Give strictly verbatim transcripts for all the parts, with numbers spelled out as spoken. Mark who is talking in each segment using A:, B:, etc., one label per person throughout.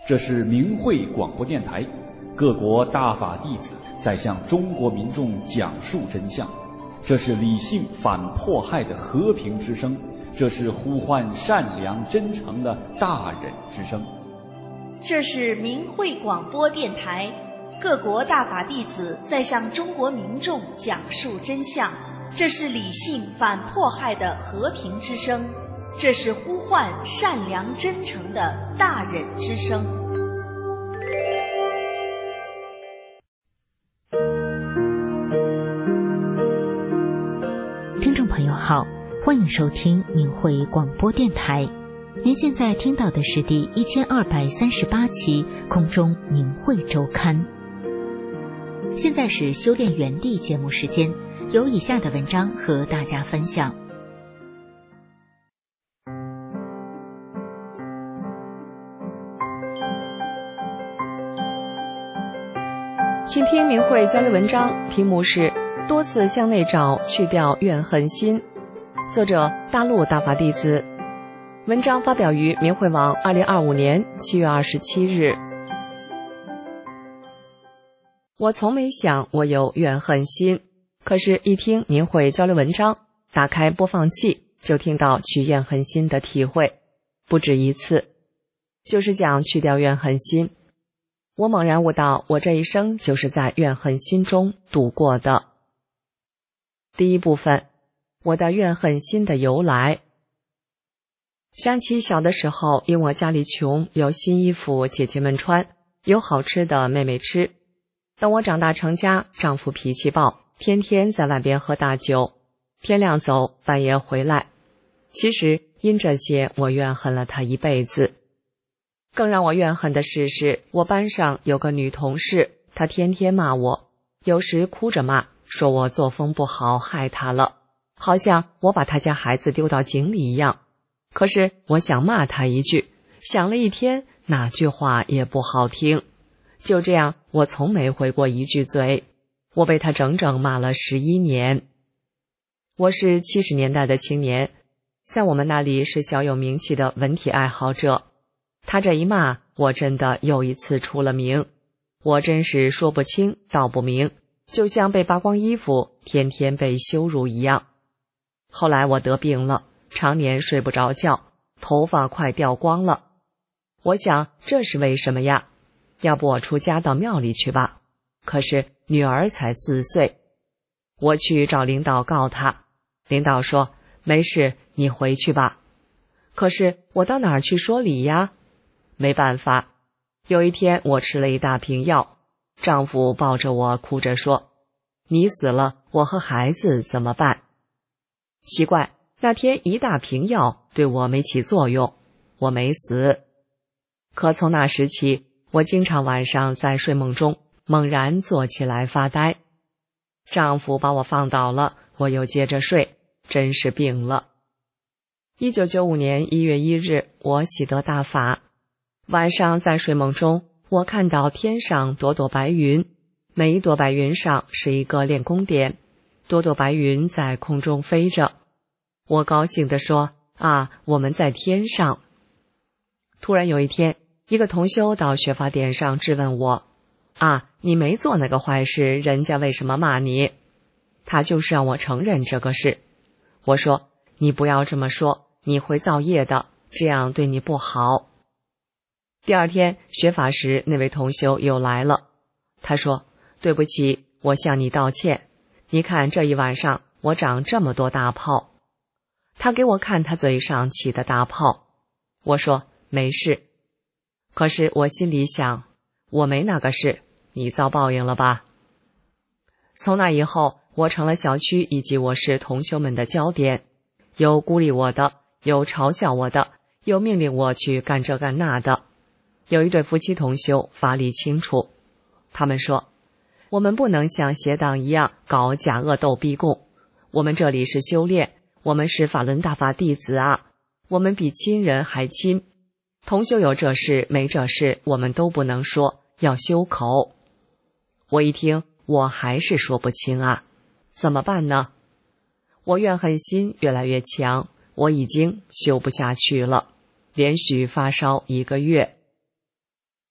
A: 这是明慧广播电台，各国大法弟子在向中国民众讲述真相。这是理性反迫害的和平之声，这是呼唤善良真诚的大忍之声。
B: 这是明慧广播电台，各国大法弟子在向中国民众讲述真相。这是理性反迫害的和平之声，这是呼唤善良真诚的大忍之声。
C: 听众朋友好，欢迎收听明慧广播电台。您现在听到的是第一千二百三十八期空中明慧周刊。现在是修炼园地节目时间，有以下的文章和大家分享。
D: 请听明慧交流文章，题目是多次向内找，去掉怨恨心，作者大陆大法弟子。文章发表于明慧网二零二五年七月二十七日。我从没想我有怨恨心，可是一听明慧交流文章，打开播放器就听到去怨恨心的体会，不止一次，就是讲去掉怨恨心。我猛然悟到，我这一生就是在怨恨心中度过的。第一部分，我的怨恨心的由来。想起小的时候，因我家里穷，有新衣服姐姐们穿，有好吃的妹妹吃。等我长大成家，丈夫脾气暴，天天在外边喝大酒，天亮走，半夜回来。其实因这些，我怨恨了他一辈子。更让我怨恨的事是，我班上有个女同事，她天天骂我，有时哭着骂，说我作风不好，害她了，好像我把她家孩子丢到井里一样。可是我想骂她一句，想了一天，哪句话也不好听。就这样，我从没回过一句嘴。我被她整整骂了十一年。我是七十年代的青年，在我们那里是小有名气的文体爱好者。他这一骂，我真的又一次出了名。我真是说不清道不明，就像被扒光衣服，天天被羞辱一样。后来我得病了，常年睡不着觉，头发快掉光了。我想这是为什么呀？要不我出家到庙里去吧。可是女儿才四岁。我去找领导告他，领导说没事，你回去吧。可是我到哪儿去说理呀？没办法，有一天我吃了一大瓶药，丈夫抱着我哭着说，你死了，我和孩子怎么办？奇怪，那天一大瓶药对我没起作用，我没死。可从那时起，我经常晚上在睡梦中猛然坐起来发呆。丈夫把我放倒了，我又接着睡，真是病了。一九九五年一月一日，我喜得大法。晚上在睡梦中，我看到天上朵朵白云，每一朵白云上是一个练功点，朵朵白云在空中飞着。我高兴地说，啊，我们在天上。突然有一天，一个同修到学法点上质问我，啊，你没做那个坏事，人家为什么骂你？他就是让我承认这个事。我说，你不要这么说，你会造业的，这样对你不好。第二天学法时，那位同修又来了。他说，对不起，我向你道歉。你看这一晚上我长这么多大泡。他给我看他嘴上起的大泡。我说没事。可是我心里想，我没那个事，你遭报应了吧。从那以后，我成了小区以及我市同修们的焦点，有孤立我的，有嘲笑我的，有命令我去干这干那的。有一对夫妻同修法理清楚，他们说，我们不能像邪党一样搞假恶斗逼供，我们这里是修炼，我们是法轮大法弟子啊，我们比亲人还亲，同修有这事没这事我们都不能说，要修口。我一听，我还是说不清啊，怎么办呢？我怨恨心越来越强，我已经修不下去了，连续发烧一个月。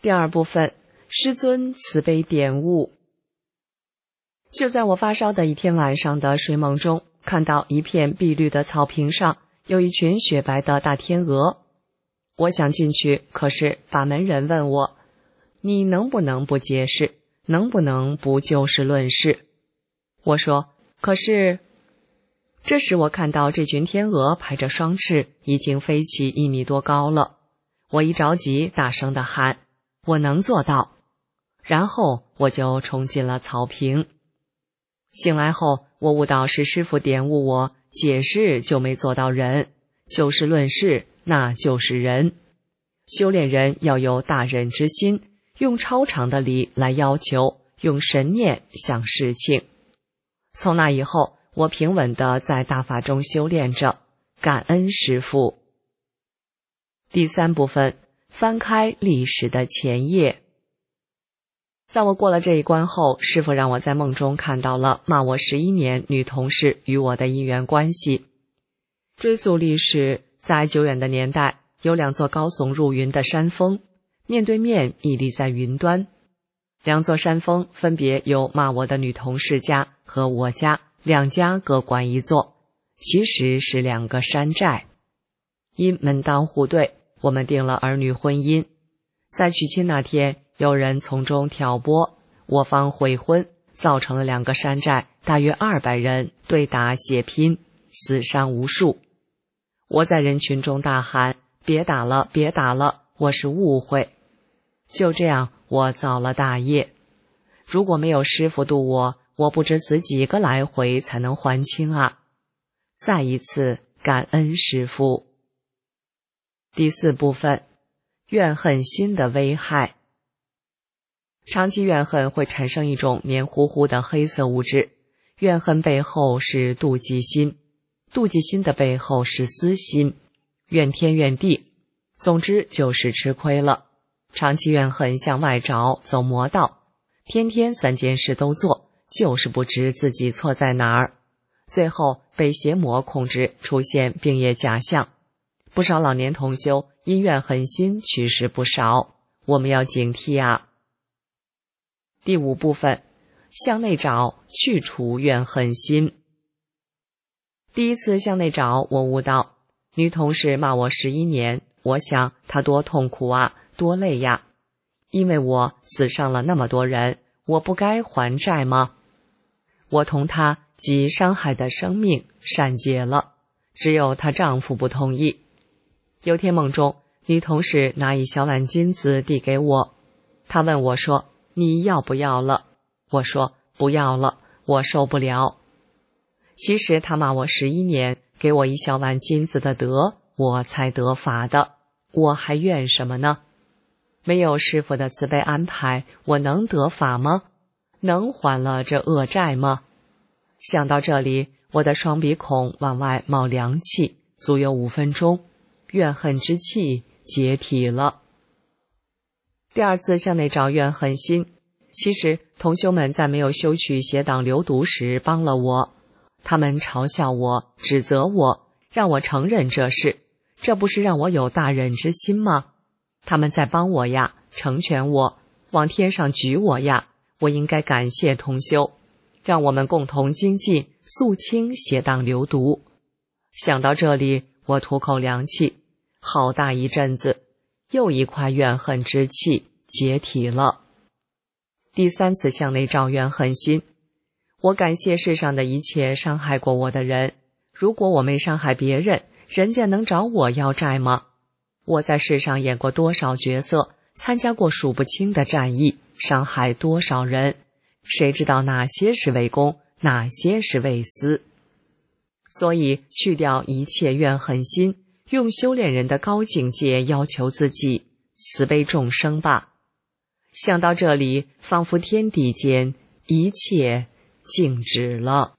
D: 第二部分，师尊慈悲点悟。就在我发烧的一天晚上的睡梦中，看到一片碧绿的草坪上有一群雪白的大天鹅。我想进去，可是法门人问我，你能不能不解释，能不能不就事论事？我说，可是……这时我看到这群天鹅拍着双翅，已经飞起一米多高了。我一着急，大声地喊，我能做到。然后我就冲进了草坪。醒来后，我悟到是师父点悟我，解释就没做到人，就事论事，那就是人。修炼人要有大人之心，用超常的理来要求，用神念想事情。从那以后，我平稳地在大法中修炼着，感恩师父。第三部分，翻开历史的前页。在我过了这一关后，师父让我在梦中看到了骂我十一年女同事与我的姻缘关系。追溯历史，在久远的年代，有两座高耸入云的山峰，面对面屹立在云端。两座山峰分别由骂我的女同事家和我家两家各管一座，其实是两个山寨。因门当户对，我们定了儿女婚姻。在娶亲那天，有人从中挑拨，我方悔婚，造成了两个山寨大约二百人对打血拼，死伤无数。我在人群中大喊，别打了，别打了，我是误会。就这样，我造了大业。如果没有师父渡我，我不知死几个来回才能还清啊！再一次感恩师父。第四部分，怨恨心的危害。长期怨恨会产生一种黏糊糊的黑色物质，怨恨背后是妒忌心，妒忌心的背后是私心，怨天怨地，总之就是吃亏了。长期怨恨向外找，走魔道，天天三件事都做，就是不知自己错在哪儿，最后被邪魔控制，出现病业假象。不少老年同修因怨恨心去世不少，我们要警惕啊。第五部分，向内找，去除怨恨心。第一次向内找，我悟到，女同事骂我十一年，我想她多痛苦啊，多累呀，因为我死伤了那么多人，我不该还债吗？我同她及伤害的生命善解了，只有她丈夫不同意。有天梦中，女同事拿一小碗金子递给我，她问我说，你要不要了？我说不要了，我受不了。其实她骂我十一年，给我一小碗金子的德，我才得法的，我还怨什么呢？没有师父的慈悲安排，我能得法吗？能还了这恶债吗？想到这里，我的双鼻孔往外冒凉气，足有五分钟，怨恨之气解体了。第二次向内找怨恨心，其实同修们在没有修取邪党流毒时帮了我，他们嘲笑我，指责我，让我承认这事，这不是让我有大忍之心吗？他们在帮我呀，成全我，往天上举我呀，我应该感谢同修，让我们共同精进，肃清邪党流毒。想到这里，我吐口凉气，好大一阵子，又一块怨恨之气解体了。第三次向内找怨恨心，我感谢世上的一切伤害过我的人，如果我没伤害别人，人家能找我要债吗？我在世上演过多少角色，参加过数不清的战役，伤害多少人，谁知道哪些是为公，哪些是为私？所以去掉一切怨恨心，用修炼人的高境界要求自己，慈悲众生吧。想到这里，仿佛天地间一切静止了。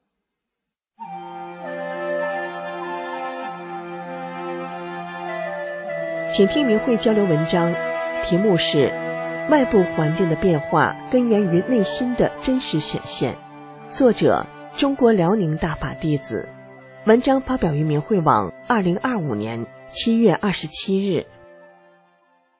E: 请听明慧交流文章，题目是外部环境的变化根源于内心的真实显现，作者中国辽宁大法弟子，文章发表于明慧网二零二五年七月二十七日。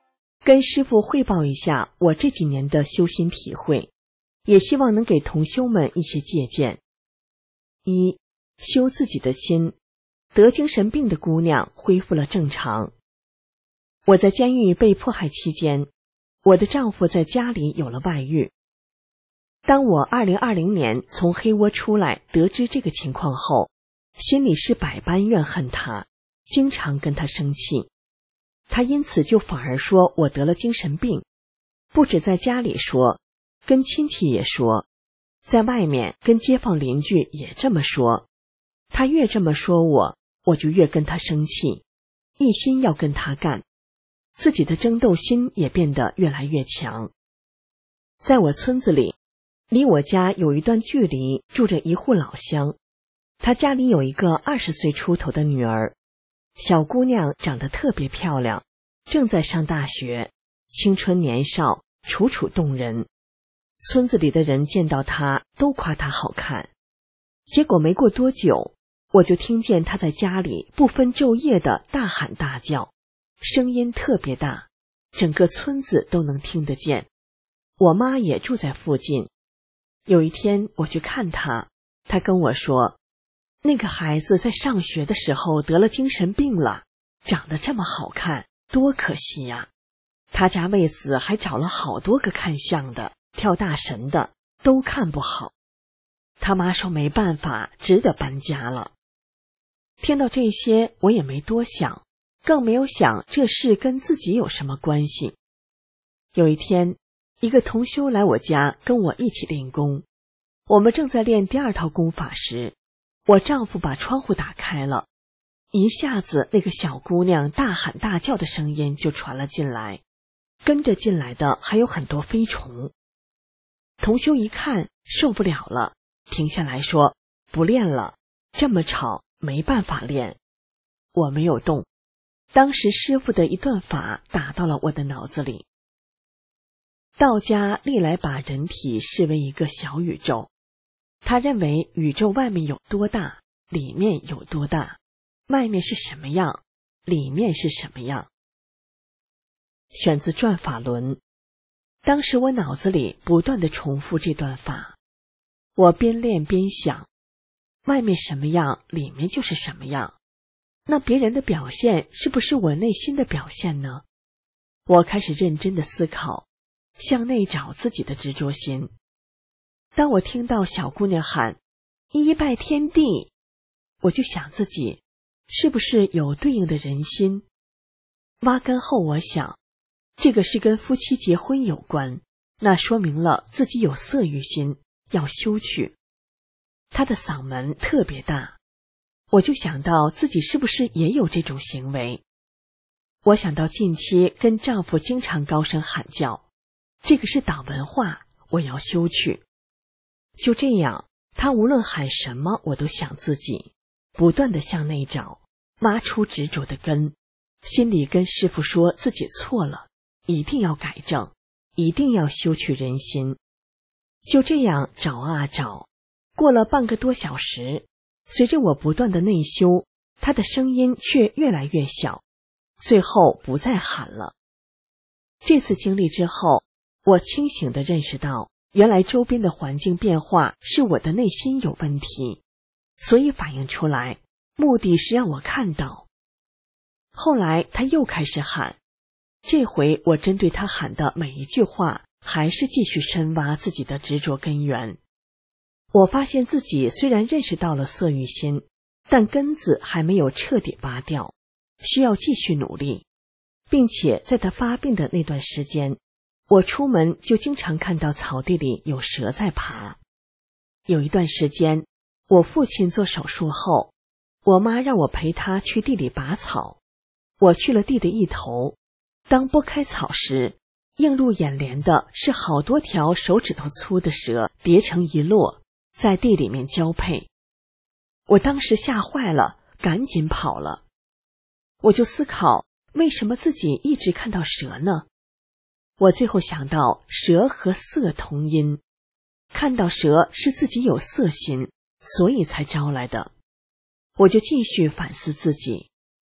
E: 跟师父汇报一下我这几年的修心体会，也希望能给同修们一些借鉴。一、修自己的心，得精神病的姑娘恢复了正常。我在监狱被迫害期间，我的丈夫在家里有了外遇。当我二零二零年从黑窝出来，得知这个情况后，心里是百般怨恨他，经常跟他生气。他因此就反而说我得了精神病，不止在家里说，跟亲戚也说，在外面跟街坊邻居也这么说。他越这么说我，我就越跟他生气，一心要跟他干，自己的争斗心也变得越来越强。在我村子里，离我家有一段距离住着一户老乡，他家里有一个二十岁出头的女儿，小姑娘长得特别漂亮，正在上大学，青春年少，楚楚动人。村子里的人见到她都夸她好看。结果没过多久，我就听见她在家里不分昼夜的大喊大叫，声音特别大，整个村子都能听得见。我妈也住在附近。有一天我去看她，她跟我说，那个孩子在上学的时候得了精神病了，长得这么好看，多可惜呀！他家为此还找了好多个看相的，跳大神的，都看不好。他妈说没办法，只得搬家了。听到这些，我也没多想，更没有想这事跟自己有什么关系。有一天，一个同修来我家跟我一起练功，我们正在练第二套功法时，我丈夫把窗户打开了，一下子那个小姑娘大喊大叫的声音就传了进来，跟着进来的还有很多飞虫。同修一看受不了了，停下来说，不练了，这么吵没办法练。我没有动，当时师父的一段法打到了我的脑子里。道家历来把人体视为一个小宇宙，他认为宇宙外面有多大，里面有多大，外面是什么样，里面是什么样。选自转法轮。当时我脑子里不断地重复这段法，我边练边想，外面什么样，里面就是什么样，那别人的表现是不是我内心的表现呢？我开始认真地思考，向内找自己的执着心。当我听到小姑娘喊一拜天地，我就想自己是不是有对应的人心。挖根后我想，这个是跟夫妻结婚有关，那说明了自己有色欲心，要修去。她的嗓门特别大，我就想到自己是不是也有这种行为。我想到近期跟丈夫经常高声喊叫，这个是党文化，我要修去。就这样，他无论喊什么，我都想自己，不断地向内找，挖出执着的根，心里跟师父说自己错了，一定要改正，一定要修去人心。就这样找啊找，过了半个多小时，随着我不断的内修，他的声音却越来越小，最后不再喊了。这次经历之后，我清醒地认识到，原来周边的环境变化是我的内心有问题，所以反映出来，目的是让我看到。后来他又开始喊，这回我针对他喊的每一句话，还是继续深挖自己的执着根源。我发现自己虽然认识到了色欲心，但根子还没有彻底拔掉，需要继续努力。并且在他发病的那段时间，我出门就经常看到草地里有蛇在爬。有一段时间，我父亲做手术后，我妈让我陪他去地里拔草。我去了地的一头，当拨开草时，映入眼帘的是好多条手指头粗的蛇叠成一摞，在地里面交配。我当时吓坏了，赶紧跑了。我就思考，为什么自己一直看到蛇呢？我最后想到，蛇和色同音，看到蛇是自己有色心，所以才招来的。我就继续反思自己，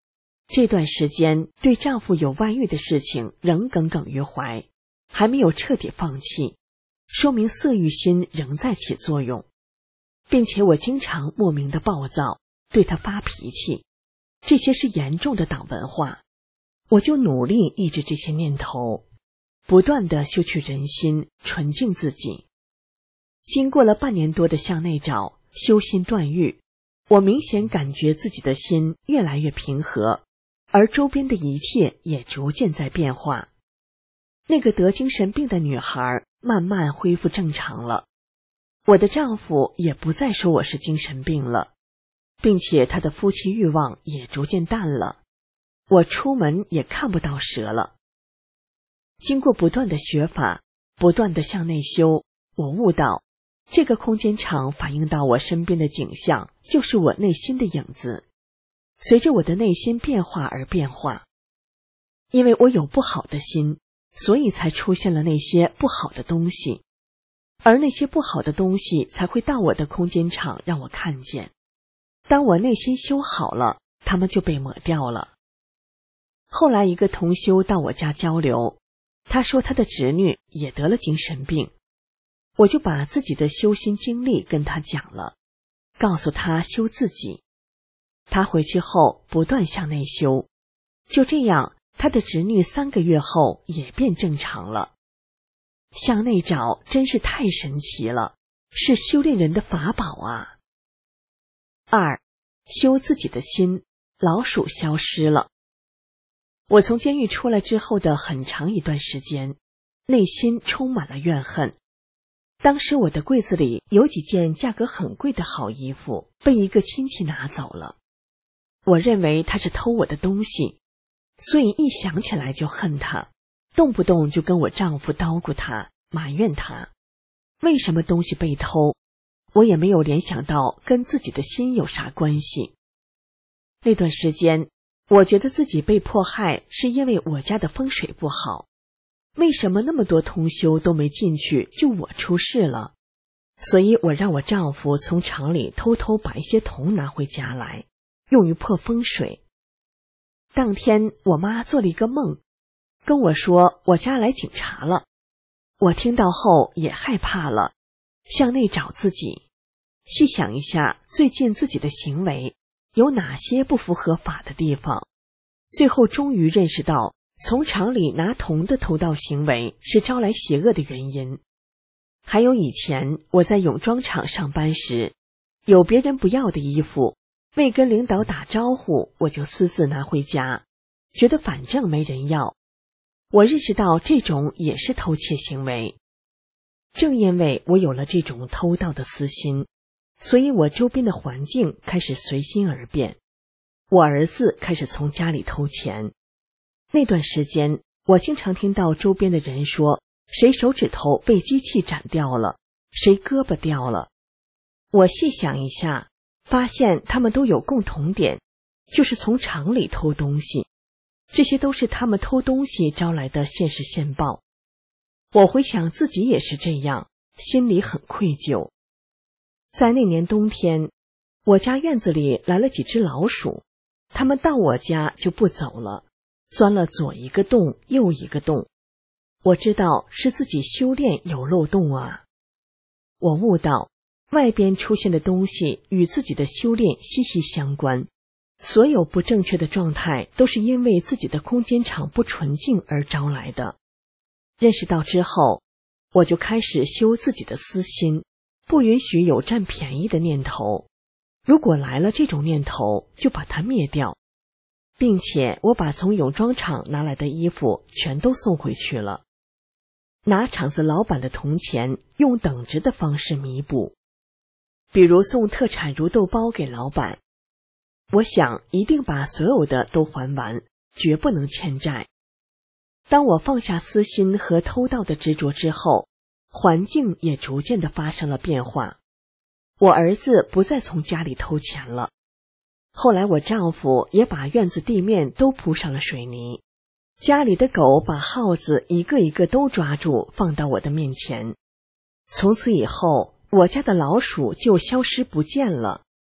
E: 这段时间对丈夫有外遇的事情仍耿耿于怀，还没有彻底放弃，说明色欲心仍在起作用，并且我经常莫名的暴躁，对他发脾气，这些是严重的党文化。我就努力抑制这些念头，不断地修去人心，纯净自己。经过了半年多的向内找、修心断欲，我明显感觉自己的心越来越平和，而周边的一切也逐渐在变化。那个得精神病的女孩慢慢恢复正常了，我的丈夫也不再说我是精神病了，并且他的夫妻欲望也逐渐淡了，我出门也看不到蛇了。经过不断的学法，不断的向内修，我悟到这个空间场反映到我身边的景象就是我内心的影子，随着我的内心变化而变化。因为我有不好的心，所以才出现了那些不好的东西，而那些不好的东西才会到我的空间场让我看见。当我内心修好了，它们就被抹掉了。后来一个同修到我家交流，他说他的侄女也得了精神病，我就把自己的修心经历跟他讲了，告诉他修自己。他回去后不断向内修，就这样他的侄女三个月后也变正常了。向内找真是太神奇了，是修炼人的法宝啊。二，修自己的心，老鼠消失了。我从监狱出来之后的很长一段时间，内心充满了怨恨。当时我的柜子里有几件价格很贵的好衣服，被一个亲戚拿走了。我认为他是偷我的东西，所以一想起来就恨他，动不动就跟我丈夫叨咕他，埋怨他。为什么东西被偷？我也没有联想到跟自己的心有啥关系。那段时间，我觉得自己被迫害是因为我家的风水不好。为什么那么多同修都没进去，就我出事了？所以我让我丈夫从厂里偷偷把一些铜拿回家来，用于破风水。当天我妈做了一个梦，跟我说我家来警察了。我听到后也害怕了，向内找自己，细想一下最近自己的行为有哪些不符合法的地方。最后终于认识到，从厂里拿铜的偷盗行为是招来邪恶的原因。还有以前我在泳装厂上班时，有别人不要的衣服，未跟领导打招呼，我就私自拿回家，觉得反正没人要。我认识到这种也是偷窃行为。正因为我有了这种偷盗的私心，所以我周边的环境开始随心而变。我儿子开始从家里偷钱。那段时间，我经常听到周边的人说，谁手指头被机器斩掉了，谁胳膊掉了。我细想一下，发现他们都有共同点，就是从厂里偷东西。这些都是他们偷东西招来的现世现报。我回想自己也是这样，心里很愧疚。在那年冬天，我家院子里来了几只老鼠，它们到我家就不走了，钻了左一个洞右一个洞。我知道是自己修炼有漏洞啊。我悟到外边出现的东西与自己的修炼息息相关，所有不正确的状态都是因为自己的空间场不纯净而招来的。认识到之后，我就开始修自己的私心，不允许有占便宜的念头。如果来了这种念头，就把它灭掉，并且我把从泳装厂拿来的衣服全都送回去了，拿厂子老板的铜钱用等值的方式弥补，比如送特产如豆包给老板。我想一定把所有的都还完，绝不能欠债。当我放下私心和偷盗的执着之后，环境也逐渐的发生了变化。我儿子不再从家里偷钱了。后来我丈夫也把院子地面都铺上了水泥，家里的狗把耗子一个一个都抓住放到我的面前。从此以后，我家的老鼠就消失不见了。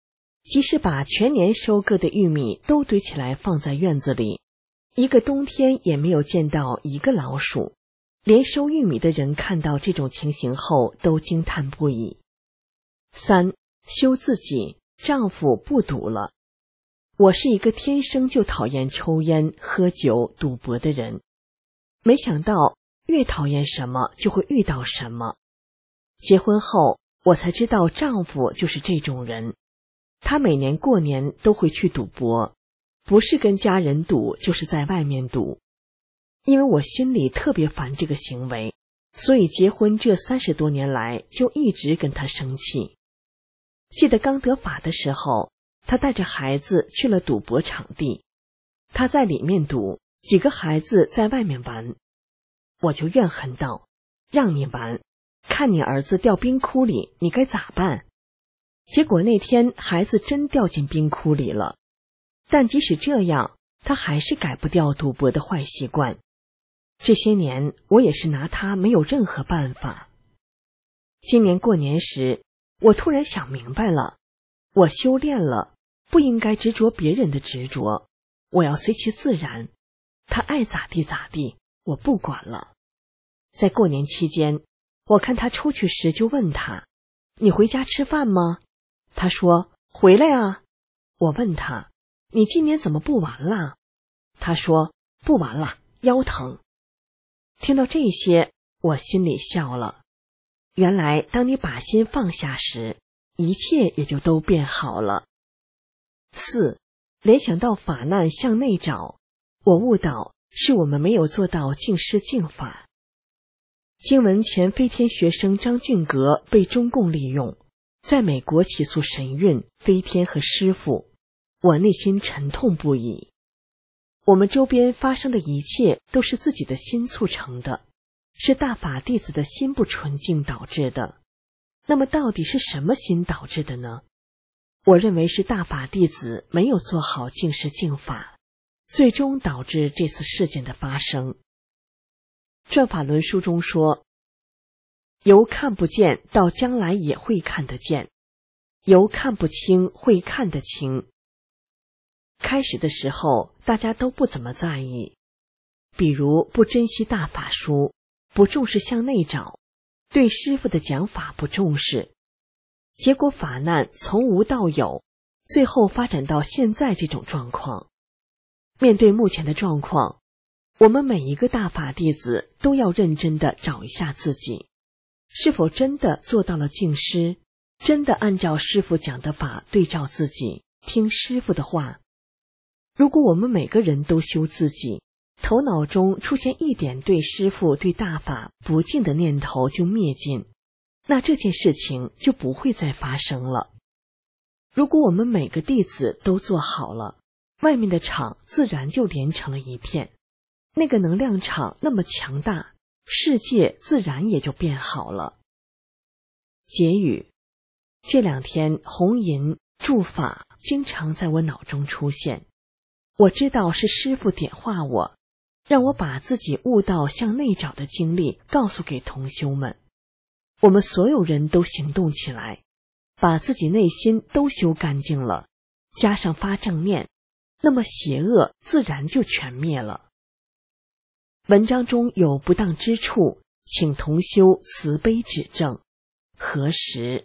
E: 即使把全年收割的玉米都堆起来放在院子里，一个冬天也没有见到一个老鼠。连收玉米的人看到这种情形后都惊叹不已。三、修自己，丈夫不赌了。我是一个天生就讨厌抽烟、喝酒、赌博的人，没想到越讨厌什么就会遇到什么。结婚后我才知道丈夫就是这种人，他每年过年都会去赌博，不是跟家人赌就是在外面赌。因为我心里特别烦这个行为，所以结婚这三十多年来就一直跟他生气。记得刚得法的时候，他带着孩子去了赌博场地，他在里面赌，几个孩子在外面玩。我就怨恨道，让你玩，看你儿子掉冰窟里，你该咋办？结果那天孩子真掉进冰窟里了，但即使这样，他还是改不掉赌博的坏习惯。这些年我也是拿他没有任何办法。今年过年时，我突然想明白了，我修炼了，不应该执着别人的执着，我要随其自然，他爱咋地咋地，我不管了。在过年期间，我看他出去时就问他，你回家吃饭吗？他说回来啊。我问他，你今年怎么不玩了？他说不玩了，腰疼。听到这些，我心里笑了。原来当你把心放下时，一切也就都变好了。四、联想到法难向内找，我悟到是我们没有做到敬师敬法。经文前飞天学生张俊阁被中共利用，在美国起诉神韵、飞天和师父，我内心沉痛不已。我们周边发生的一切都是自己的心促成的，是大法弟子的心不纯净导致的。那么到底是什么心导致的呢？我认为是大法弟子没有做好敬师敬法，最终导致这次事件的发生。转法轮书中说，由看不见到将来也会看得见，由看不清会看得清。开始的时候大家都不怎么在意，比如不珍惜大法书，不重视向内找，对师父的讲法不重视，结果法难从无到有，最后发展到现在这种状况。面对目前的状况，我们每一个大法弟子都要认真地找一下自己，是否真的做到了敬师，真的按照师父讲的法对照自己，听师父的话。如果我们每个人都修自己，头脑中出现一点对师父、对大法不敬的念头就灭尽，那这件事情就不会再发生了。如果我们每个弟子都做好了，外面的场自然就连成了一片，那个能量场那么强大，世界自然也就变好了。结语：这两天红银诸法经常在我脑中出现，我知道是师父点化我，让我把自己悟道向内找的经历告诉给同修们。我们所有人都行动起来，把自己内心都修干净了，加上发正念，那么邪恶自然就全灭了。文章中有不当之处，请同修慈悲指正。何时？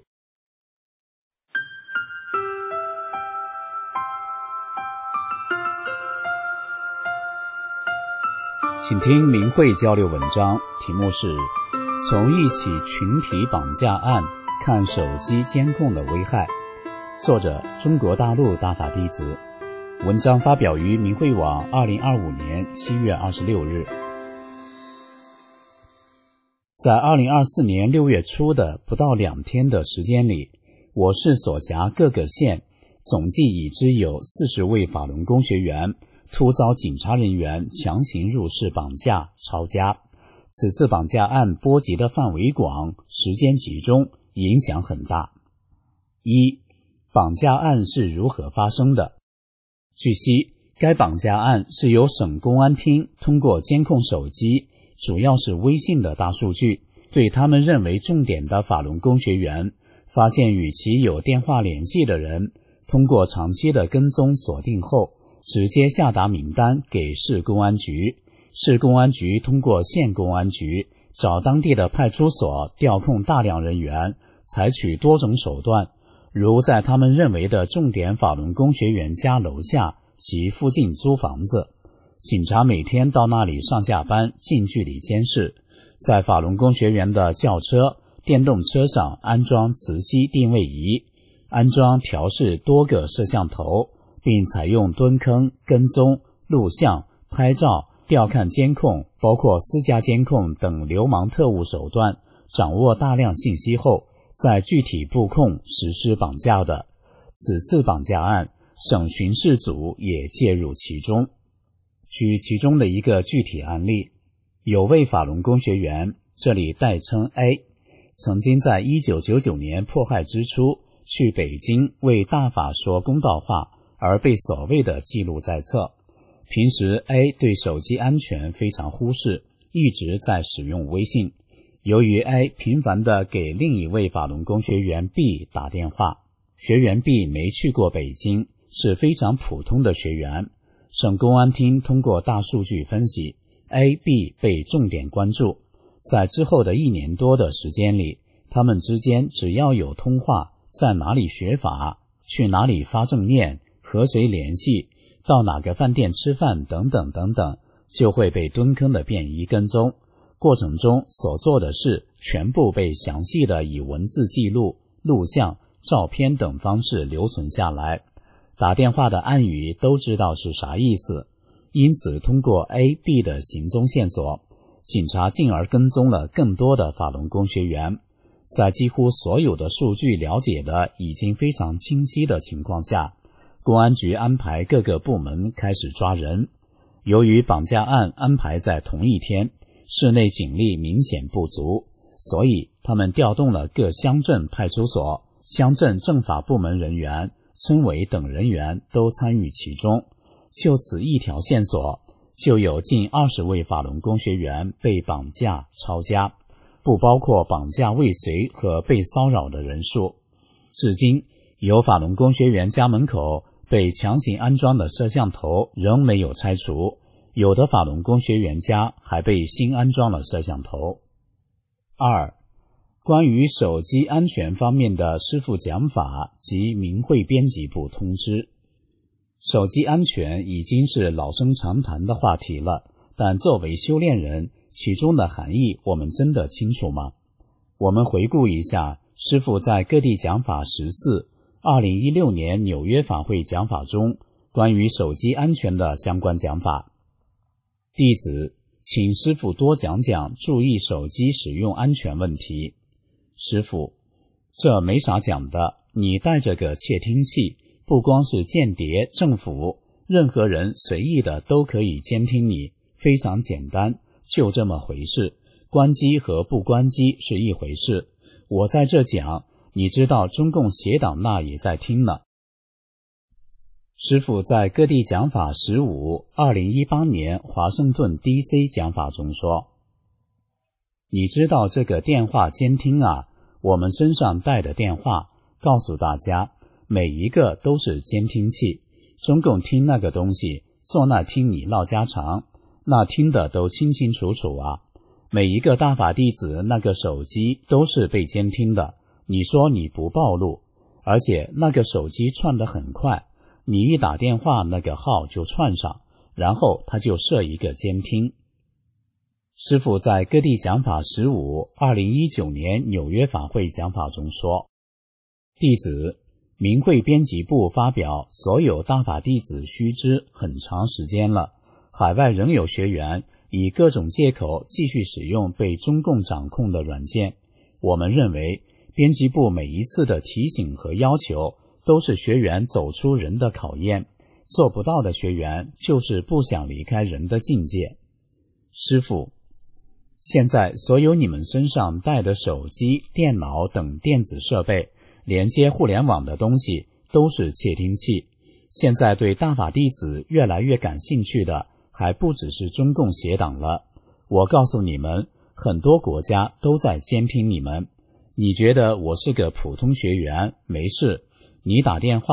F: 请听明慧交流文章，题目是从一起群体绑架案看手机监控的危害，作者中国大陆大法弟子。文章发表于明慧网二零二五年七月二十六日。在二零二四年六月初的不到两天的时间里，我市所辖各个县总计已知有四十位法轮功学员突遭警察人员强行入室绑架抄家。此次绑架案波及的范围广，时间集中，影响很大。一、绑架案是如何发生的？据悉，该绑架案是由省公安厅通过监控手机，主要是微信的大数据，对他们认为重点的法轮功学员，发现与其有电话联系的人， 通过长期的跟踪锁定后，直接下达名单给市公安局，市公安局通过县公安局找当地的派出所调控大量人员，采取多种手段，如在他们认为的重点法轮功学员家楼下及附近租房子，警察每天到那里上下班近距离监视，在法轮功学员的轿车、电动车上安装磁吸定位仪，安装调试多个摄像头，并采用蹲坑、跟踪、录像、拍照、调看监控，包括私家监控等流氓特务手段，掌握大量信息后，在具体布控实施绑架的。此次绑架案，省巡视组也介入其中。举其中的一个具体案例，有位法轮功学员，这里代称 A， 曾经在一九九九年迫害之初去北京为大法说公道话，而被所谓的记录在册。平时 A 对手机安全非常忽视，一直在使用微信。由于 A 频繁地给另一位法轮功学员 B 打电话，学员 B 没去过北京，是非常普通的学员。省公安厅通过大数据分析， A、B 被重点关注。在之后的一年多的时间里，他们之间只要有通话，在哪里学法，去哪里发正念，和谁联系，到哪个饭店吃饭等等等等，就会被蹲坑的便衣跟踪。过程中所做的事全部被详细的以文字记录、录像、照片等方式留存下来，打电话的暗语都知道是啥意思。因此通过 A、B 的行踪线索，警察进而跟踪了更多的法轮功学员。在几乎所有的数据了解的已经非常清晰的情况下，公安局安排各个部门开始抓人。由于绑架案安排在同一天，市内警力明显不足，所以他们调动了各乡镇派出所、乡镇政法部门人员、村委等人员都参与其中。就此一条线索，就有近二十位法轮功学员被绑架抄家，不包括绑架未遂和被骚扰的人数。至今，有法轮功学员家门口被强行安装的摄像头仍没有拆除，有的法轮功学员家还被新安装了摄像头。二、关于手机安全方面的师傅讲法及明慧编辑部通知。手机安全已经是老生常谈的话题了，但作为修炼人，其中的含义我们真的清楚吗？我们回顾一下师父在各地讲法十四、二零一六年纽约法会讲法中关于手机安全的相关讲法。弟子请师父多讲讲注意手机使用安全问题。师父，这没啥讲的，你带着个窃听器，不光是间谍、政府，任何人随意的都可以监听你，非常简单，就这么回事。关机和不关机是一回事。我在这讲，你知道中共邪党那也在听呢。师父在各地讲法十五、二零一八年华盛顿 D C 讲法中说，你知道这个电话监听啊，我们身上带的电话，告诉大家，每一个都是监听器。中共听那个东西，坐那听你唠家常，那听的都清清楚楚啊。每一个大法弟子那个手机都是被监听的，你说你不暴露，而且那个手机串得很快，你一打电话那个号就串上，然后他就设一个监听。师父在各地讲法十五、二零一九年纽约法会讲法中说，弟子明慧编辑部发表所有大法弟子须知很长时间了，海外仍有学员以各种借口继续使用被中共掌控的软件。我们认为编辑部每一次的提醒和要求都是学员走出人的考验，做不到的学员就是不想离开人的境界。师父，现在所有你们身上带的手机、电脑等电子设备，连接互联网的东西都是窃听器。现在对大法弟子越来越感兴趣的还不只是中共邪党了。我告诉你们，很多国家都在监听你们。你觉得我是个普通学员，没事，你打电话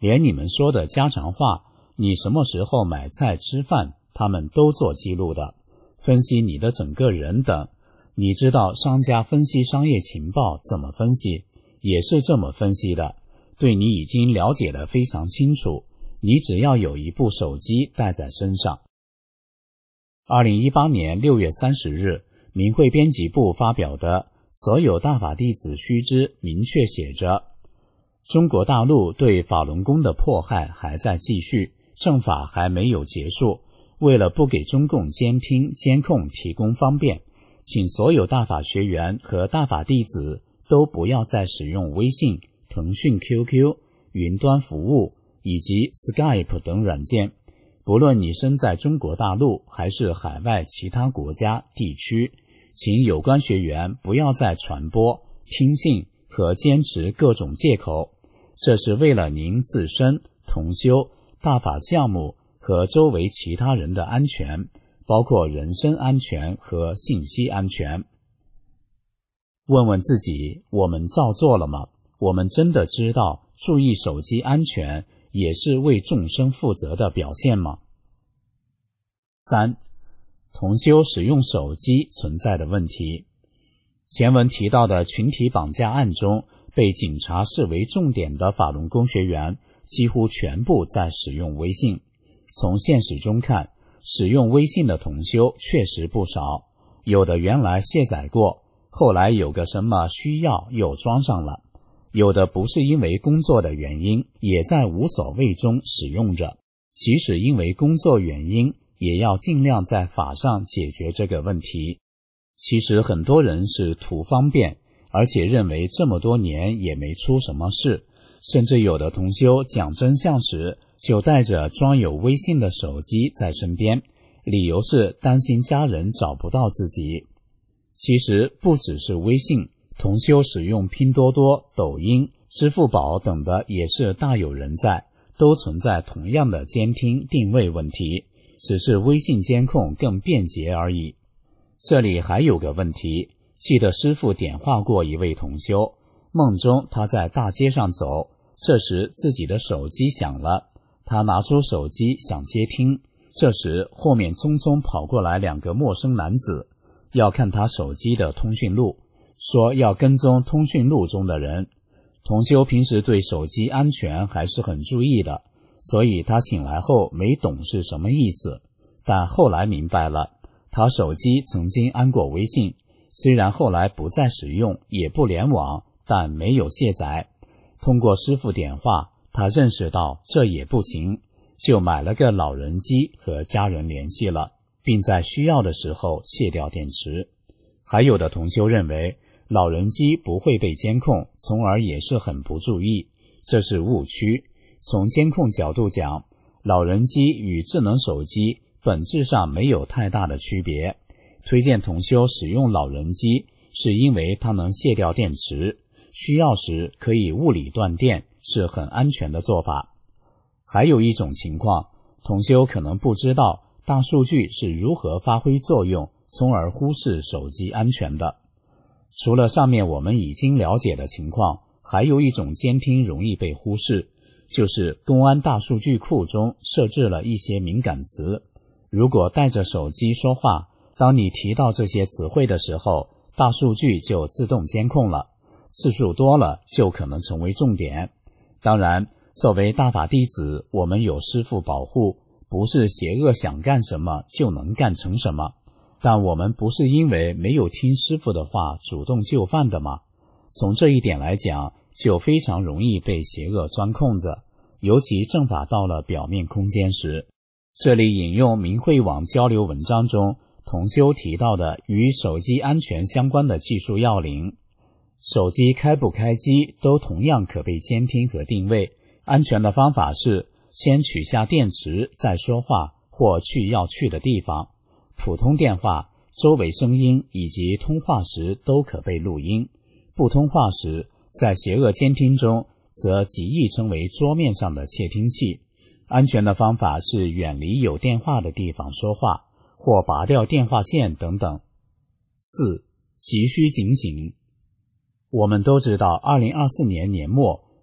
F: 连你们说的家常话，你什么时候买菜吃饭，他们都做记录的，分析你的整个人等。你知道商家分析商业情报怎么分析，也是这么分析的，对你已经了解得非常清楚，你只要有一部手机带在身上。二零一八年六月三十日，明慧编辑部发表的所有大法弟子须知明确写着，中国大陆对法轮功的迫害还在继续，正法还没有结束。为了不给中共监听监控提供方便，请所有大法学员和大法弟子都不要再使用微信、腾讯 Q Q、云端服务以及 Skype 等软件。不论你身在中国大陆还是海外其他国家地区，请有关学员不要再传播、听信和坚持各种借口，这是为了您自身、同修、大法项目和周围其他人的安全，包括人身安全和信息安全。问问自己，我们照做了吗？我们真的知道注意手机安全也是为众生负责的表现吗？三、同修使用手机存在的问题。前文提到的群体绑架案中，被警察视为重点的法轮功学员几乎全部在使用微信。从现实中看，使用微信的同修确实不少，有的原来卸载过，后来有个什么需要又装上了，有的不是因为工作的原因，也在无所谓中使用着。即使因为工作原因，也要尽量在法上解决这个问题。其实很多人是图方便，而且认为这么多年也没出什么事，甚至有的同修讲真相时就带着装有微信的手机在身边，理由是担心家人找不到自己。其实不只是微信，同修使用拼多多、抖音、支付宝等的也是大有人在，都存在同样的监听定位问题，只是微信监控更便捷而已。这里还有个问题，记得师父点化过一位同修，梦中他在大街上走，这时自己的手机响了，他拿出手机想接听，这时后面匆匆跑过来两个陌生男子，要看他手机的通讯录，说要跟踪通讯录中的人。同修平时对手机安全还是很注意的，所以他醒来后没懂是什么意思，但后来明白了，他手机曾经安过微信，虽然后来不再使用，也不联网，但没有卸载。通过师父点化，他认识到这也不行，就买了个老人机和家人联系了，并在需要的时候卸掉电池。还有的同修认为老人机不会被监控，从而也是很不注意，这是误区。从监控角度讲，老人机与智能手机本质上没有太大的区别。推荐同修使用老人机，是因为它能卸掉电池，需要时可以物理断电，是很安全的做法。还有一种情况，同修可能不知道大数据是如何发挥作用，从而忽视手机安全的。除了上面我们已经了解的情况，还有一种监听容易被忽视，就是公安大数据库中设置了一些敏感词，如果带着手机说话，当你提到这些词汇的时候，大数据就自动监控了，次数多了就可能成为重点。当然，作为大法弟子，我们有师父保护，不是邪恶想干什么就能干成什么，但我们不是因为没有听师父的话主动就范的吗？从这一点来讲，就非常容易被邪恶钻空子，尤其正法到了表面空间时。这里引用明慧网交流文章中同修提到的与手机安全相关的技术要领。手机开不开机都同样可被监听和定位，安全的方法是先取下电池再说话，或去要去的地方。普通电话周围声音以及通话时都可被录音，不通话时在邪恶监听中则极易称为桌面上的窃听器。安全的方法是远离有电话的地方说话，或拔掉电话线等等。四、急需警醒。我们都知道二零二四年年末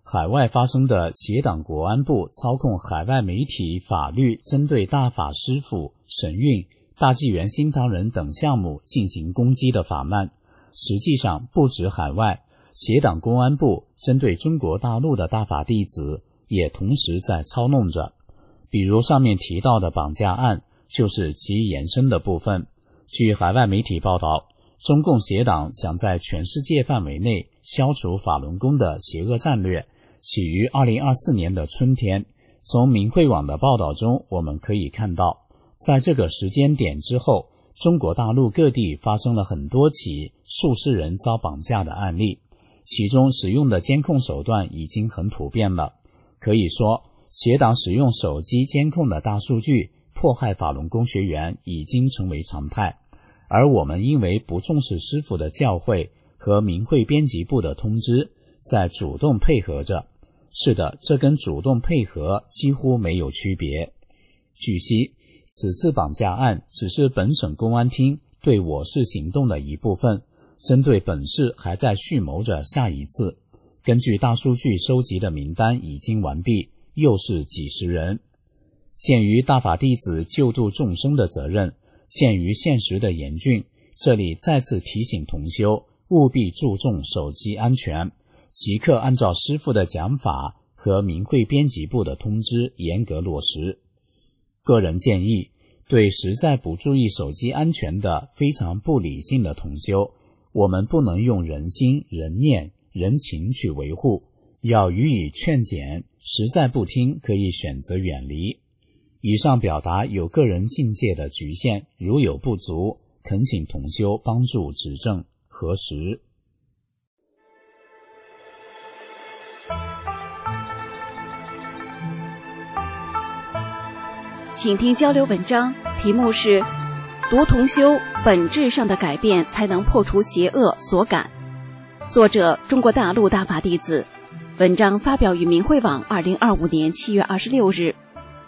F: 海外发生的邪党国安部操控海外媒体法律针对大法师父、神韵、大纪元新唐人等项目进行攻击的法漫，实际上不止海外，邪党公安部针对中国大陆的大法弟子也同时在操弄着。比如上面提到的绑架案就是其延伸的部分。据海外媒体报道，中共邪党想在全世界范围内消除法轮功的邪恶战略起于二零二四年的春天。从明慧网的报道中我们可以看到，在这个时间点之后，中国大陆各地发生了很多起数十人遭绑架的案例，其中使用的监控手段已经很普遍了。可以说，邪党使用手机监控的大数据迫害法轮功学员已经成为常态，而我们因为不重视师父的教诲和明慧编辑部的通知，在主动配合着。是的，这跟主动配合几乎没有区别。据悉，此次绑架案只是本省公安厅对我市行动的一部分，针对本市还在蓄谋着下一次。根据大数据收集的名单已经完毕，又是几十人。鉴于大法弟子救度众生的责任，鉴于现实的严峻，这里再次提醒同修务必注重手机安全，即刻按照师父的讲法和明慧编辑部的通知严格落实。个人建议，对实在不注意手机安全的非常不理性的同修，我们不能用人心、人念、人情去维护，要予以劝谏，实在不听可以选择远离。以上表达有个人境界的局限，如有不足，恳请同修帮助指正核实。
G: 请听交流文章，题目是读同修本质上的改变才能破除邪恶所感，作者中国大陆大法弟子，文章发表于明慧网二零二五年七月二十六日。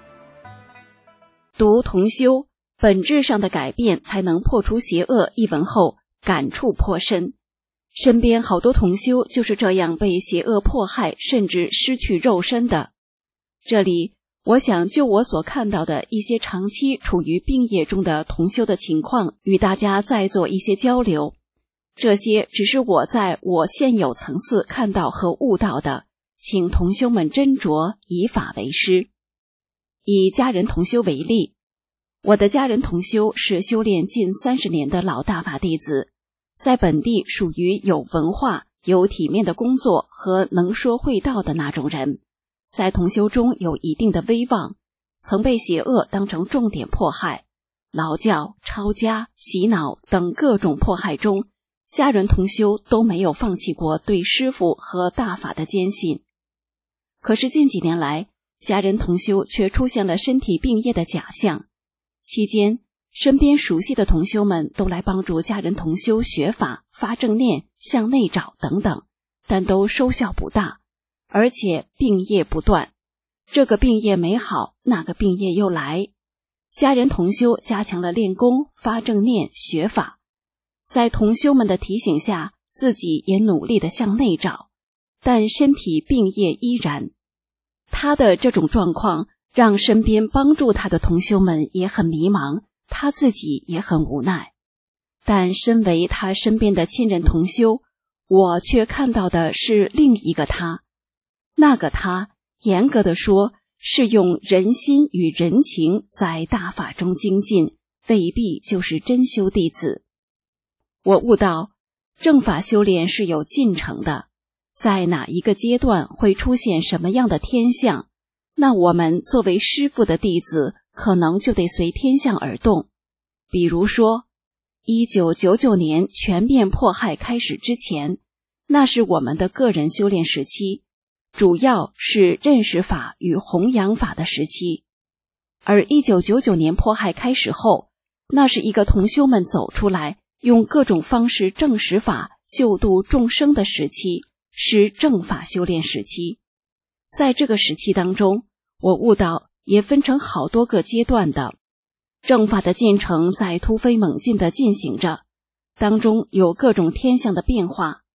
G: 读同修本质上的改变才能破除邪恶一文后感触颇深，身边好多同修就是这样被邪恶迫害，甚至失去肉身的。这里我想就我所看到的一些长期处于病业中的同修的情况与大家再做一些交流，这些只是我在我现有层次看到和悟到的，请同修们斟酌，以法为师。以家人同修为例，我的家人同修是修炼近三十年的老大法弟子，在本地属于有文化、有体面的工作和能说会道的那种人，在同修中有一定的威望，曾被邪恶当成重点迫害，劳教、抄家、洗脑等各种迫害中，家人同修都没有放弃过对师父和大法的坚信。可是近几年来，家人同修却出现了身体病业的假象，期间身边熟悉的同修们都来帮助家人同修学法、发正念、向内找等等，但都收效不大，而且病业不断，这个病业没好，那个病业又来。家人同修加强了练功、发正念、学法，在同修们的提醒下，自己也努力地向内找，但身体病业依然。他的这种状况让身边帮助他的同修们也很迷茫，他自己也很无奈。但身为他身边的亲人同修，我却看到的是另一个他。那个他，严格的说，是用人心与人情在大法中精进，未必就是真修弟子。我悟到，正法修炼是有进程的，在哪一个阶段会出现什么样的天象，那我们作为师父的弟子，可能就得随天象而动。比如说，一九九九年全面迫害开始之前，那是我们的个人修炼时期，主要是认识法与弘扬法的时期。而一九九九年迫害开始后，那是一个同修们走出来，用各种方式证实法、救度众生的时期，是正法修炼时期。在这个时期当中，我悟到也分成好多个阶段的，正法的进程在突飞猛进地进行着，当中有各种天象的变化，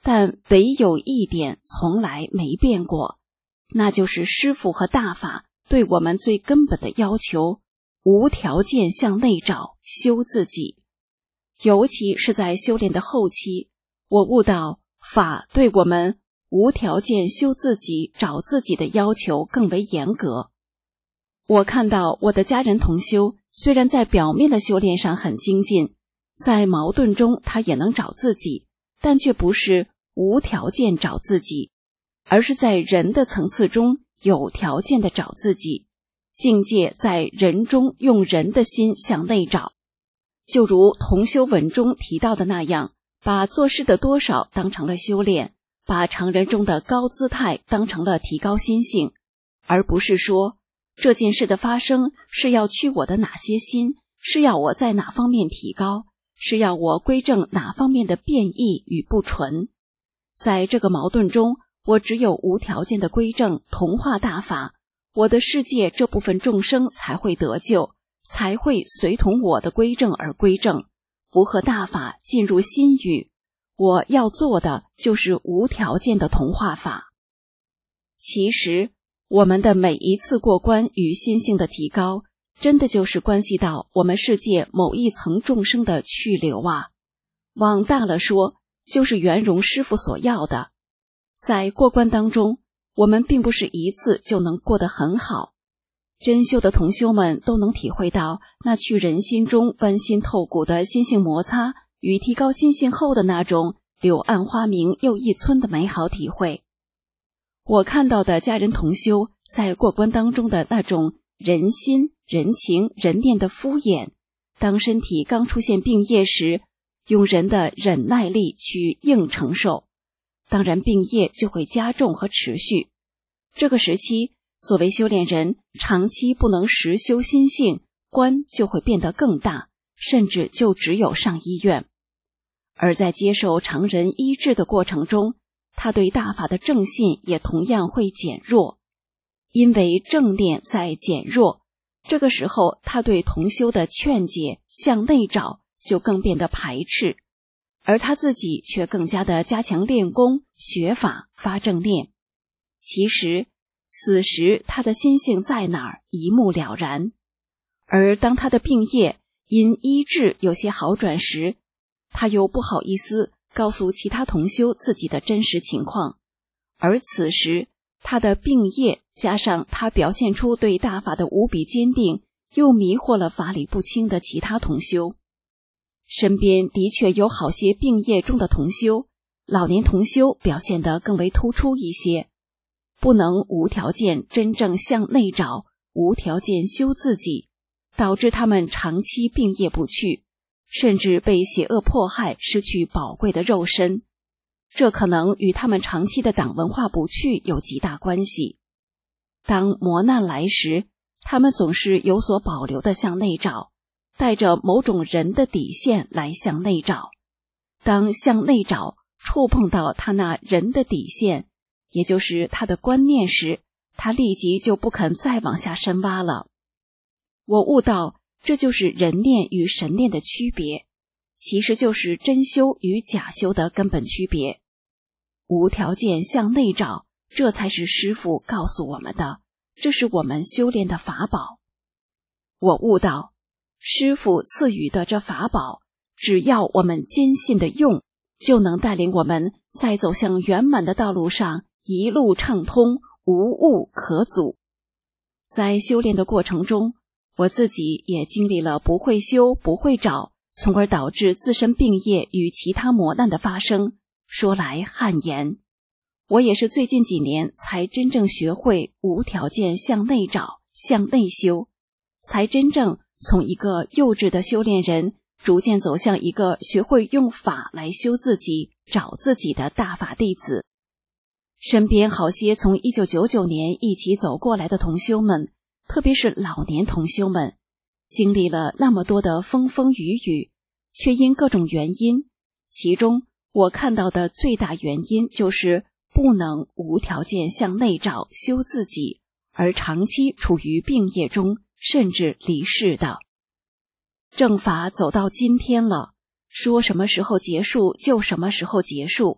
G: 但唯有一点从来没变过，那就是师父和大法对我们最根本的要求，无条件向内找，修自己。尤其是在修炼的后期，我悟到法对我们无条件修自己、找自己的要求更为严格。我看到我的家人同修虽然在表面的修炼上很精进，在矛盾中他也能找自己，但却不是无条件找自己，而是在人的层次中有条件的找自己，境界在人中用人的心向内找。就如同修文中提到的那样，把做事的多少当成了修炼，把常人中的高姿态当成了提高心性，而不是说这件事的发生是要去我的哪些心，是要我在哪方面提高，是要我归正哪方面的变异与不纯。在这个矛盾中，我只有无条件的归正同化大法，我的世界这部分众生才会得救，才会随同我的归正而归正，符合大法进入心语。我要做的就是无条件的同化法。其实我们的每一次过关与心性的提高，真的就是关系到我们世界某一层众生的去留啊。往大了说，就是圆融师父所要的。在过关当中，我们并不是一次就能过得很好。真修的同修们都能体会到那去人心中剜心透骨的心性摩擦与提高心性后的那种柳暗花明又一村的美好体会。我看到的家人同修在过关当中的那种人心、人情、人念的敷衍，当身体刚出现病业时，用人的忍耐力去硬承受，当然病业就会加重和持续。这个时期作为修炼人，长期不能实修心性，关就会变得更大，甚至就只有上医院。而在接受常人医治的过程中，他对大法的正信也同样会减弱。因为正念在减弱，这个时候他对同修的劝解向内找就更变得排斥，而他自己却更加的加强练功、学法、发正念。其实此时他的心性在哪儿一目了然。而当他的病业因医治有些好转时，他又不好意思告诉其他同修自己的真实情况，而此时他的病业加上他表现出对大法的无比坚定，又迷惑了法理不清的其他同修。身边的确有好些病业中的同修，老年同修表现得更为突出一些，不能无条件真正向内找，无条件修自己，导致他们长期病业不去，甚至被邪恶迫害，失去宝贵的肉身。这可能与他们长期的党文化不去有极大关系。当磨难来时，他们总是有所保留的向内找，带着某种人的底线来向内找。当向内找触碰到他那人的底线，也就是他的观念时，他立即就不肯再往下深挖了。我悟到，这就是人念与神念的区别，其实就是真修与假修的根本区别。无条件向内找，这才是师父告诉我们的，这是我们修炼的法宝。我悟到，师父赐予的这法宝，只要我们坚信的用，就能带领我们在走向圆满的道路上一路畅通，无物可阻。在修炼的过程中，我自己也经历了不会修、不会找，从而导致自身病业与其他磨难的发生，说来汗颜。我也是最近几年才真正学会无条件向内找、向内修，才真正从一个幼稚的修炼人，逐渐走向一个学会用法来修自己、找自己的大法弟子。身边好些从一九九九年一起走过来的同修们，特别是老年同修们，经历了那么多的风风雨雨，却因各种原因，其中我看到的最大原因就是不能无条件向内找修自己，而长期处于病业中，甚至离世的。正法走到今天了，说什么时候结束就什么时候结束，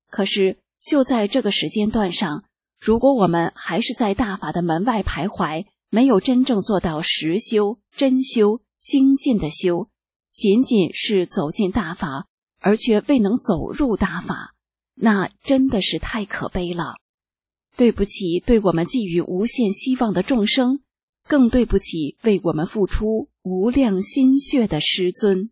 G: 可是就在这个时间段上，如果我们还是在大法的门外徘徊，没有真正做到实修、真修、精进的修，仅仅是走进大法，而却未能走入大法，那真的是太可悲了。对不起对我们寄予无限希望的众生，更对不起为我们付出无量心血的师尊。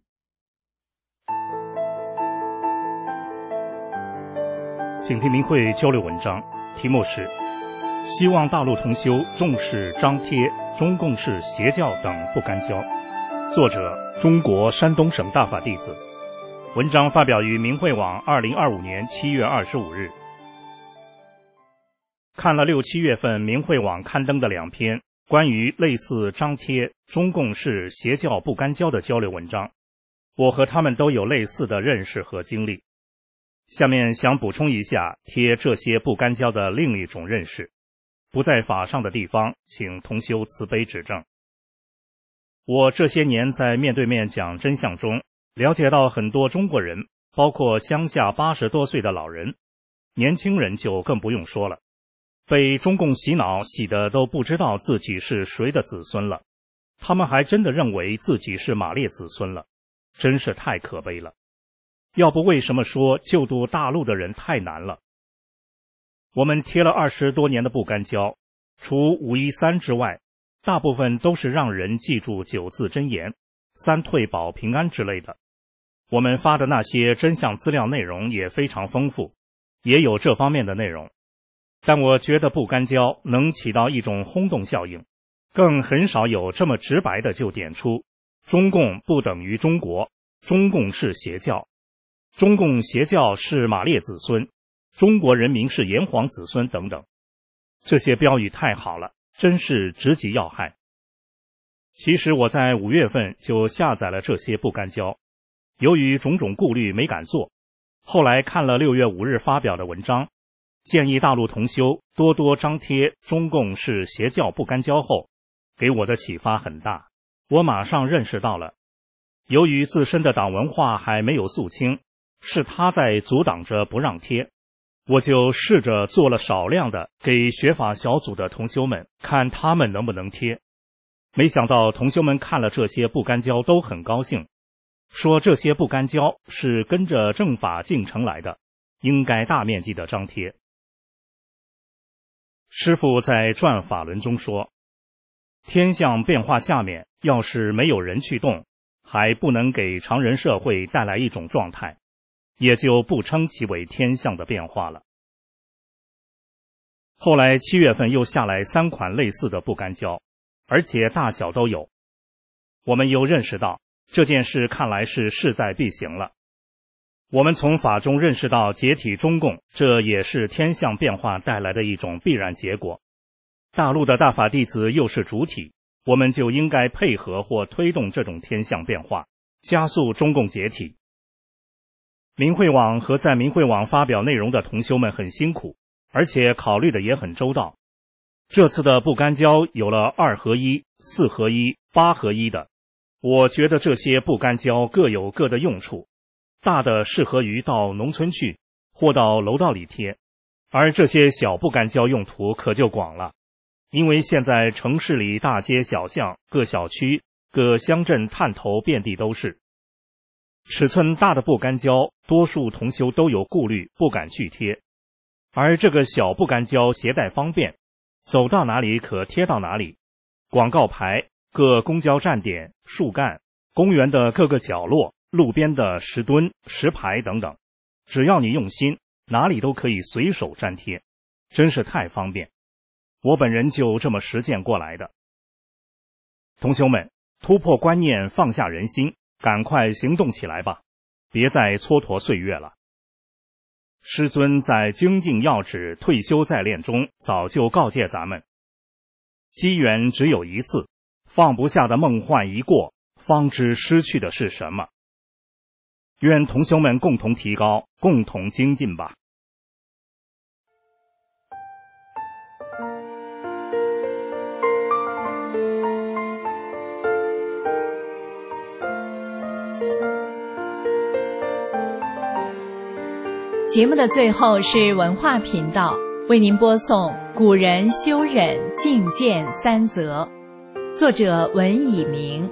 H: 请听明慧交流文章，题目是希望大陆同修重视张贴中共式邪教等不干交，作者中国山东省大法弟子。文章发表于明慧网二零二五年七月二十五日。看了六七月份明慧网刊登的两篇关于类似张贴中共式邪教不干交的交流文章，我和他们都有类似的认识和经历。下面想补充一下贴这些不干交的另一种认识，不在法上的地方请同修慈悲指正。我这些年在面对面讲真相中，了解到很多中国人，包括乡下八十多岁的老人，年轻人就更不用说了，被中共洗脑洗得都不知道自己是谁的子孙了，他们还真的认为自己是马列子孙了，真是太可悲了。要不为什么说救度大陆的人太难了？我们贴了二十多年的不干交，除五一三之外，大部分都是让人记住九字真言、三退保平安之类的。我们发的那些真相资料内容也非常丰富，也有这方面的内容。但我觉得不干交能起到一种轰动效应，更很少有这么直白的就点出中共不等于中国，中共是邪教，中共邪教是马列子孙，中国人民是炎黄子孙等等。这些标语太好了，真是直击要害。其实我在五月份就下载了这些不干交，由于种种顾虑没敢做，后来看了六月五日发表的文章，建议大陆同修多多张贴中共是邪教不干交后，给我的启发很大。我马上认识到了，由于自身的党文化还没有肃清，是他在阻挡着不让贴，我就试着做了少量的给学法小组的同修们，看他们能不能贴。没想到同修们看了这些不干交都很高兴，说这些不干交是跟着正法进程来的，应该大面积的张贴。师父在转法轮中说，天象变化下面要是没有人去动，还不能给常人社会带来一种状态，也就不称其为天象的变化了。后来七月份又下来三款类似的不干交，而且大小都有。我们又认识到这件事看来是势在必行了。我们从法中认识到解体中共，这也是天象变化带来的一种必然结果。大陆的大法弟子又是主体，我们就应该配合或推动这种天象变化，加速中共解体。明慧网和在明慧网发表内容的同修们很辛苦，而且考虑的也很周到。这次的不干交有了二合一、四合一、八合一的，我觉得这些不干交各有各的用处，大的适合于到农村去或到楼道里贴，而这些小不干交用途可就广了。因为现在城市里大街小巷、各小区、各乡镇探头遍地都是。尺寸大的不干交，多数同修都有顾虑，不敢去贴。而这个小不干交携带方便，走到哪里可贴到哪里。广告牌、各公交站点、树干、公园的各个角落、路边的石墩、石牌等等，只要你用心，哪里都可以随手粘贴，真是太方便。我本人就这么实践过来的。同修们，突破观念，放下人心，赶快行动起来吧，别再蹉跎岁月了。师尊在精进要旨退休再练中早就告诫咱们，机缘只有一次，放不下的梦幻一过，方知失去的是什么。愿同修们共同提高，共同精进吧。
I: 节目的最后是文化频道为您播送古人修忍进谏三则，作者文以明。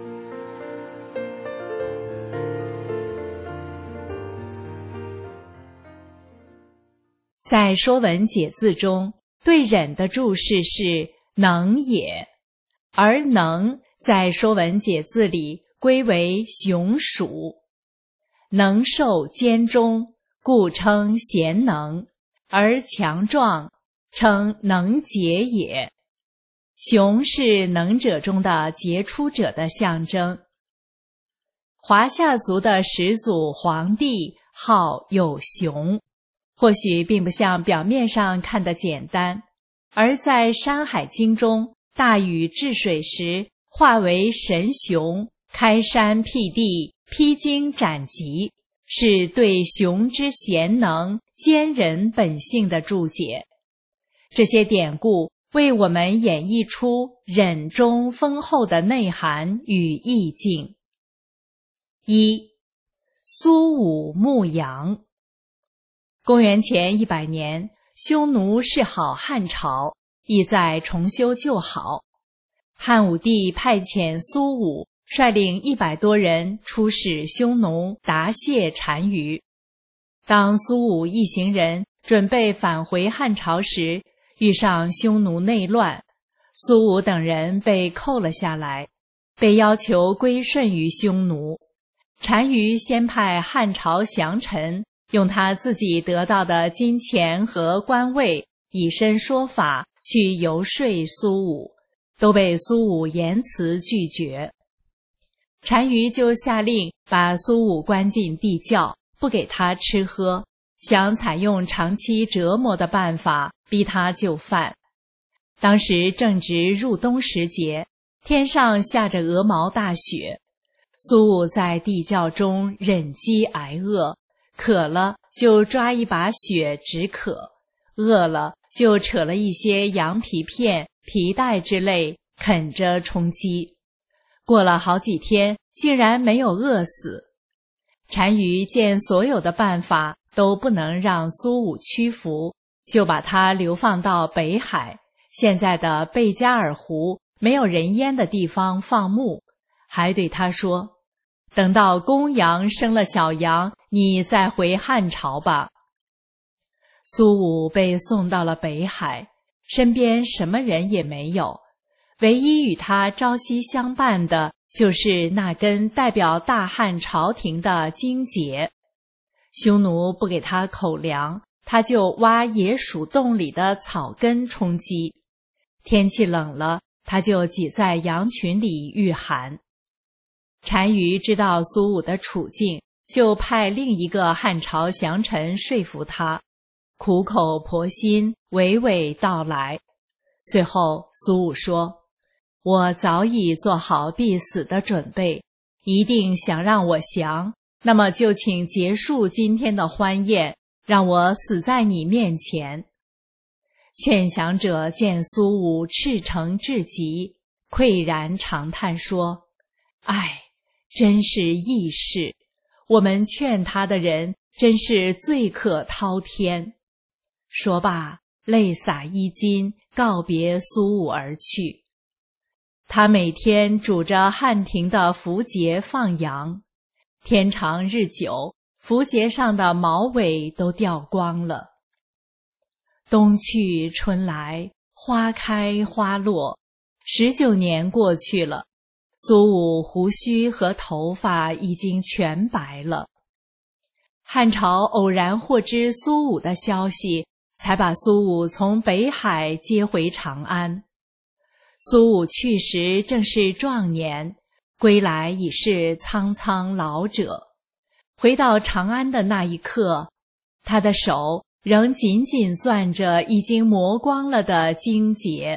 I: 在《说文解字》中，对忍的注释是能也，而能在《说文解字》里归为雄属，能受兼中，故称贤能，而强壮称能杰也。雄是能者中的杰出者的象征。华夏族的始祖黄帝号有熊，或许并不像表面上看的简单，而在《山海经》中，大禹治水时化为神熊，开山辟地，披荆斩棘，是对熊之贤能、坚忍本性的注解。这些典故为我们演绎出忍中丰厚的内涵与意境。一、苏武牧羊。公元前一百年，匈奴示好汉朝，意在重修旧好。汉武帝派遣苏武率领一百多人出使匈奴答谢单于。当苏武一行人准备返回汉朝时，遇上匈奴内乱，苏武等人被扣了下来，被要求归顺于匈奴。单于先派汉朝降臣用他自己得到的金钱和官位以身说法去游说苏武，都被苏武严词拒绝。单于就下令把苏武关进地窖，不给他吃喝，想采用长期折磨的办法逼他就范。当时正值入冬时节，天上下着鹅毛大雪，苏武在地窖中忍饥挨饿，渴了就抓一把雪止渴，饿了就扯了一些羊皮片、皮带之类啃着充饥。过了好几天，竟然没有饿死。单于见所有的办法都不能让苏武屈服，就把他流放到北海，现在的贝加尔湖没有人烟的地方放牧，还对他说，等到公羊生了小羊，你再回汉朝吧。苏武被送到了北海，身边什么人也没有，唯一与他朝夕相伴的就是那根代表大汉朝廷的荆节。匈奴不给他口粮，他就挖野鼠洞里的草根充饥。天气冷了，他就挤在羊群里御寒。单于知道苏武的处境，就派另一个汉朝降臣说服他，苦口婆心，娓娓道来。最后苏武说，我早已做好必死的准备，一定想让我降，那么就请结束今天的欢宴，让我死在你面前。劝降者见苏武赤诚至极，喟然长叹说，唉，真是义士，我们劝他的人真是罪可滔天。说罢，泪洒衣襟，告别苏武而去。他每天拄着汉庭的符节放羊，天长日久，符节上的毛尾都掉光了。冬去春来，花开花落，十九年过去了，苏武胡须和头发已经全白了。汉朝偶然获知苏武的消息，才把苏武从北海接回长安。苏武去时正是壮年，归来已是苍苍老者。回到长安的那一刻，他的手仍紧紧攥着已经磨光了的荆节。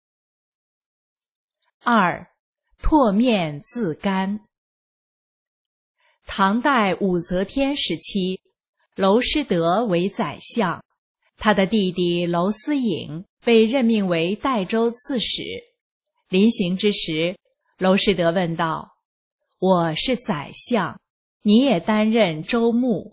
I: 二、唾面自干。唐代武则天时期，娄师德为宰相，他的弟弟娄思颖被任命为代州刺史。临行之时，娄师德问道，我是宰相，你也担任州牧，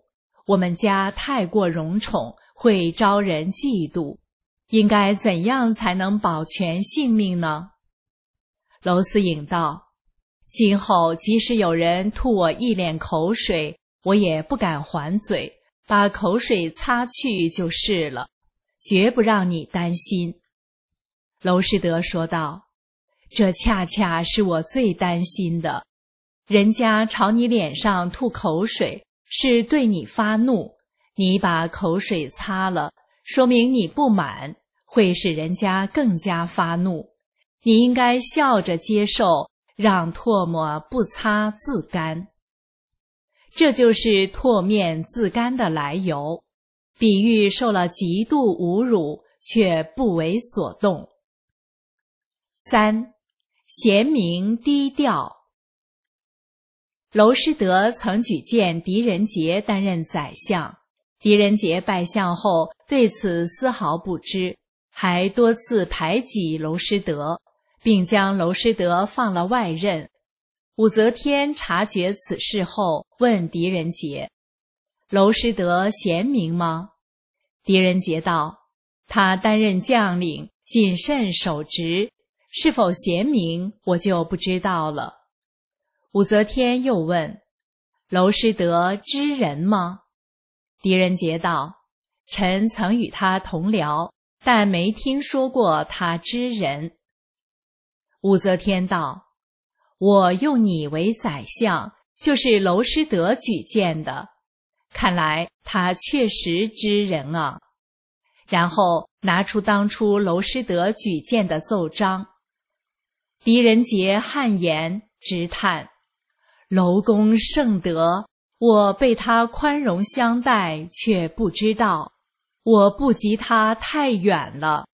I: 我们家太过荣宠，会招人嫉妒，应该怎样才能保全性命呢？娄思颖道：今后即使有人吐我一脸口水，我也不敢还嘴，把口水擦去就是了，绝不让你担心。娄师德说道：这恰恰是我最担心的，人家朝你脸上吐口水，是对你发怒，你把口水擦了，说明你不满，会使人家更加发怒。你应该笑着接受，让唾沫不擦自干。这就是唾面自干的来由，比喻受了极度侮辱，却不为所动。三，贤明低调。娄师德曾举荐狄仁杰担任宰相，狄仁杰拜相后对此丝毫不知，还多次排挤娄师德，并将娄师德放了外任。武则天察觉此事后，问狄仁杰：娄师德贤明吗？狄仁杰道：他担任将领，谨慎守职，是否贤明，我就不知道了。武则天又问：娄师德知人吗？狄仁杰道：臣曾与他同僚，但没听说过他知人。武则天道：我用你为宰相，就是娄师德举荐的，看来他确实知人啊。然后拿出当初娄师德举荐的奏章。狄仁杰汗颜直叹：娄公圣德，我被他宽容相待，却不知道，我不及他太远了。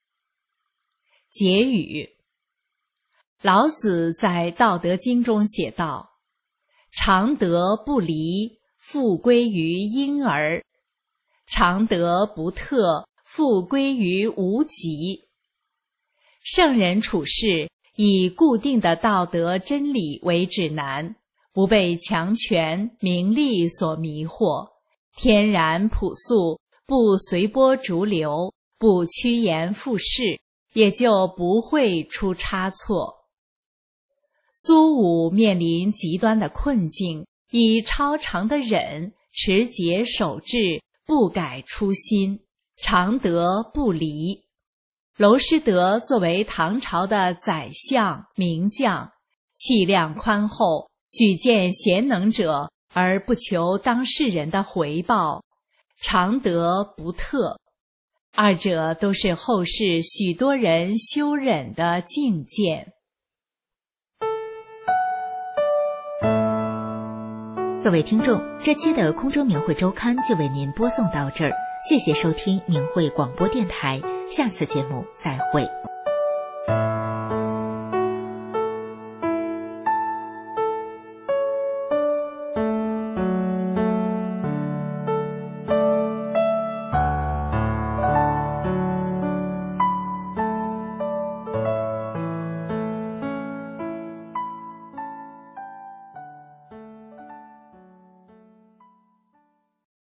I: 结语：老子在《道德经》中写道：常德不离，复归于婴儿；常德不特，复归于无极。圣人处事以固定的道德真理为指南，不被强权名利所迷惑，天然朴素，不随波逐流，不趋炎附势，也就不会出差错。苏武面临极端的困境，以超长的忍，持节守志，不改初心，常德不离。娄师德作为唐朝的宰相名将，气量宽厚，举荐贤能者而不求当事人的回报，常德不特，二者都是后世许多人修忍的境界。
C: 各位听众，这期的空中明慧周刊就为您播送到这儿，谢谢收听明慧广播电台，下次节目再会。